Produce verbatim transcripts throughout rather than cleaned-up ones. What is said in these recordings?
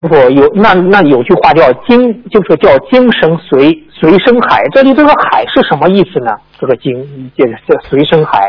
不有那那有句话叫精，就是叫精生随随生海，这里这个海是什么意思呢？这个精这这随生海。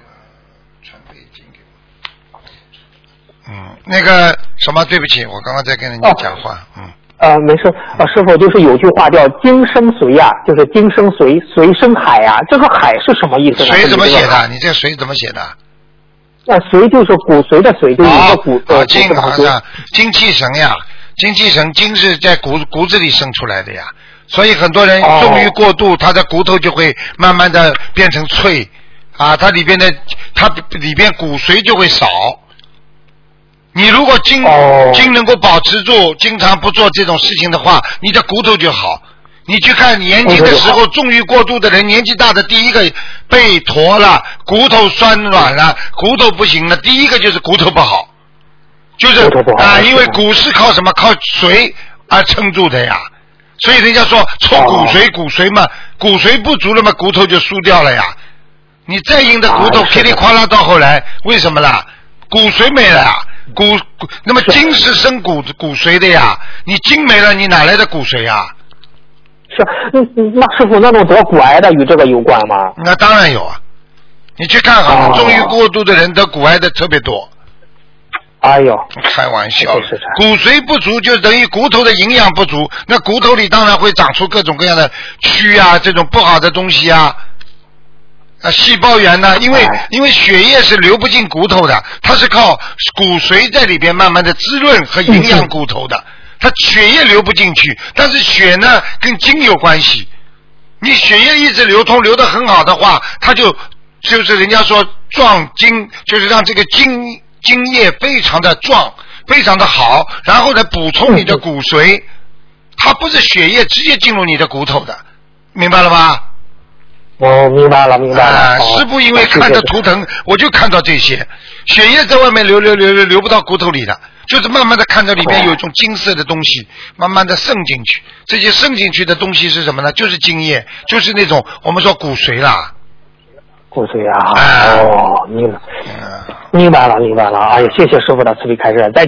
嗯，那个什么，对不起，我刚刚在跟人家讲话，哦、嗯。 呃，没事，呃，师傅就是有句话叫精生随呀、啊，就是精生随，随生海呀、啊，这个海是什么意思呢？ 随怎么写的？你这随怎么写的？ 那随就是骨髓的髓，就是一个骨啊，精好像精气神呀，精气神，精是在骨骨子里生出来的呀，所以很多人重于过度，他的骨头就会慢慢的变成脆啊，它里边的它里边骨髓就会少。你如果精精能够保持住，经常不做这种事情的话，你的骨头就好。你去看年轻的时候重于过度的人，年纪大的第一个背驼了，骨头酸软了，骨头不行了，第一个就是骨头不好，就是啊，因为骨是靠什么？靠髓而撑住的呀。所以人家说抽骨髓，骨髓嘛，骨髓不足了嘛，骨头就输掉了呀。你再硬的骨头噼里哗啦到后来，为什么啦？骨髓没了呀。骨那么精是生骨骨髓的呀，你精没了，你哪来的骨髓呀？ 是，嗯，那师傅那种得骨癌的与这个有关吗？ 那当然有啊，你去看好了，重于过度的人得骨癌的特别多。 哎呦， 开玩笑了，骨髓不足就等于骨头的营养不足，那骨头里当然会长出各种各样的蛆啊，这种不好的东西啊。啊，细胞源呢？因为因为血液是流不进骨头的，它是靠骨髓在里边慢慢的滋润和营养骨头的，它血液流不进去，但是血呢跟精有关系。你血液一直流通，流得很好的话，它就就是人家说壮精，就是让这个精精液非常的壮，非常的好，然后呢补充你的骨髓，它不是血液直接进入你的骨头的，明白了吗？ 哦，明白了，明白了。 啊，师父因为看着图腾，我就看到这些血液在外面流流流流流不到骨头里的，就是慢慢的看到里边有一种金色的东西，慢慢的渗进去。这些渗进去的东西是什么呢？就是精液，就是那种我们说骨髓啦。 骨髓啊，哦，明白，明白了，明白了。哎呀，谢谢师傅的慈悲开示。再